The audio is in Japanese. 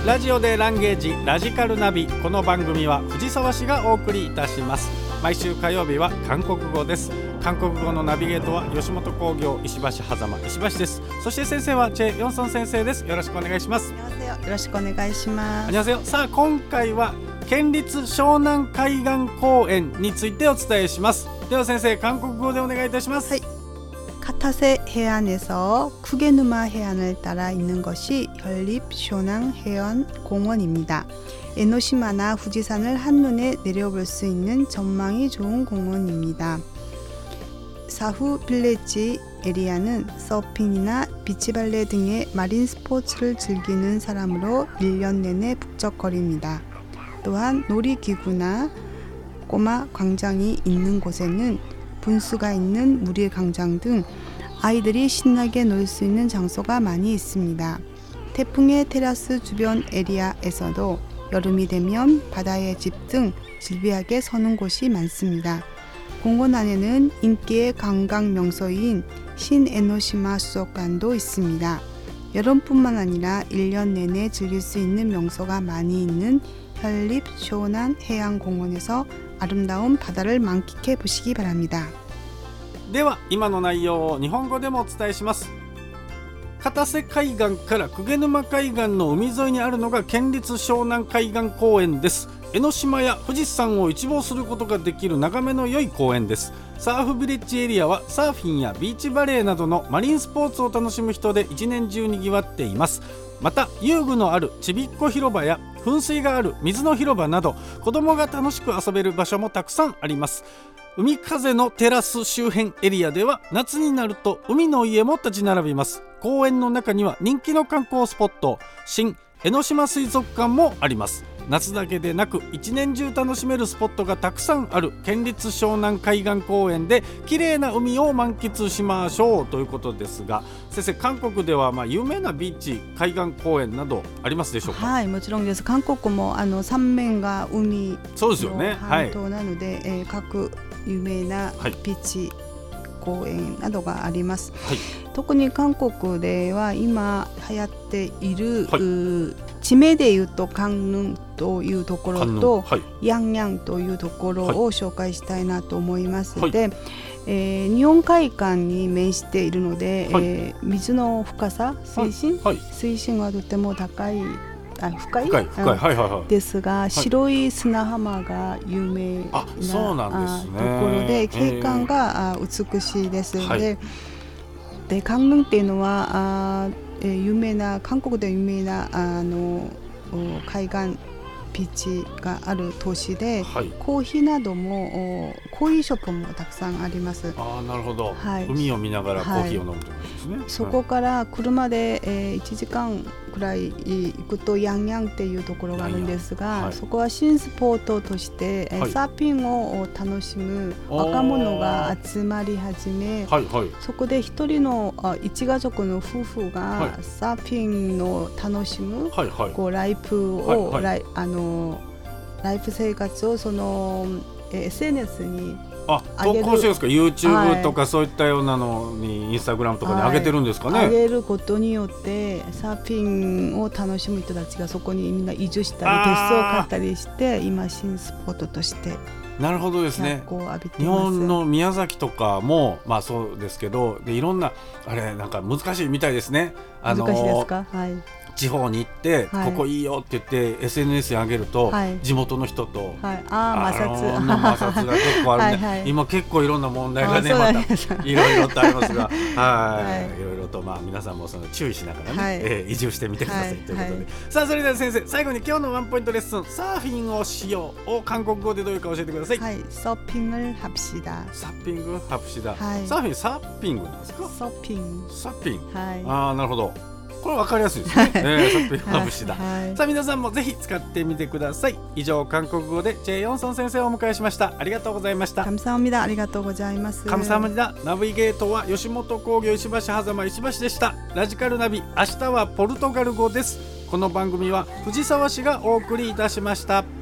ラジオでランゲージラジカルナビ。この番組は藤沢市がお送りいたします。毎週火曜日は韓国語です。韓国語のナビゲートは吉本興業石橋狭間石橋です。そして先生はチェ・ヨンソン先生です。よろしくお願いします。 よろしくお願いします。 さあ今回は県立湘南海岸公園についてお伝えします。では先生、韓国語でお願いいたします。 はい。카타세 해안에서 쿠게누마 해안을 따라 있는 것이 현립 쇼낭 해안 공원입니다. 에노시마나 후지산을 한눈에 내려볼 수 있는 전망이 좋은 공원입니다. 사후 빌리지 에리아는 서핑이나 비치발레 등의 마린 스포츠를 즐기는 사람으로 1년 내내 북적거립니다. 또한 놀이기구나 꼬마 광장이 있는 곳에는 분수가 있는 무리광장 등 아이들이 신나게 놀 수 있는 장소가 많이 있습니다. 태풍의 테라스 주변 에리아에서도 여름이 되면 바다의 집 등 질비하게 서는 곳이 많습니다. 공원 안에는 인기의 관광 명소인 신에노시마 수족관도 있습니다. 여름뿐만 아니라 1년 내내 즐길 수 있는 명소가 많이 있는 현립 쇼난 해양공원에서 아름다운 바다를 만끽해 보시기 바랍니다. では今の内容を日本語でもお伝えします。片瀬海岸から鵠沼海岸の海沿いにあるのが県立湘南海岸公園です。江ノ島や富士山を一望することができる眺めの良い公園です。サーフビレッジエリアはサーフィンやビーチバレーなどのマリンスポーツを楽しむ人で一年中にぎわっています。また遊具のあるちびっこ広場や噴水がある水の広場など子供が楽しく遊べる場所もたくさんあります。海風のテラス周辺エリアでは夏になると海の家も立ち並びます。公園の中には人気の観光スポット新江ノ島水族館もあります。夏だけでなく一年中楽しめるスポットがたくさんある県立湘南海岸公園で綺麗な海を満喫しましょうということですが、先生、韓国では有名なビーチ海岸公園などありますでしょうか？ はい、もちろんです。韓国も三面が海の半島なので、各有名なビーチ公園などがあります、はい、特に韓国では今流行っている、地名でいうとカンヌンというところと、ヤンヤンというところを紹介したいなと思いますので、日本海岸に面しているので、水の深さ水深はとても高い深いですが、白い砂浜が有名なところで景観が美しいですので、カンヌンっていうのは有名な韓国で有名な海岸ビーチがある都市で、コーヒーなどもコーヒーショップもたくさんあります。 なるほど、海を見ながらコーヒーを飲むということですね。 そこから車で1時間くらい行くとヤンヤンっていうところがあるんですが、そこは新スポットとして、サーフィンを楽しむ若者が集まり始め、そこで一人の一家族の夫婦がサーフィンを楽しむ、ライフを、ライフ生活をその、SNS に投稿してるんですか？ YouTube とかそういったようなのにインスタグラムとかに上げてるんですかね？ 上げることによってサーフィンを楽しむ人たちがそこにみんな移住したり別荘を買ったりして今新スポットとしてなるほどですね。日本の宮崎とかもそうですけど、でいろんななんか難しいみたいですね。 難しいですか？ 地方に行って、ここいいよって言って SNS に上げると、地元の人と、摩擦が結構あるんで、今結構いろんな問題がねまたいろいろとありますが、いろいろと皆さんもその注意しながらね、移住してみてくださいということで、さあそれでは先生、最後に今日のワンポイントレッスン、サーフィンをしようを韓国語でどういうか教えてください。 サーフィンを합시다。 サーフィング합시다。サーフィングなんですか？サーフィン。なるほど。これ分かりやすいですね。サッピンハブシだ。さあ皆さんもぜひ使ってみてください。以上、韓国語でチェ・ヨンソン先生をお迎えしました。ありがとうございました。 감사합니다。ありがとうございます。 감사합니다。ナビゲートは吉本興業石橋狭間石橋でした。ラジカルナビ、明日はポルトガル語です。この番組は藤沢市がお送りいたしました。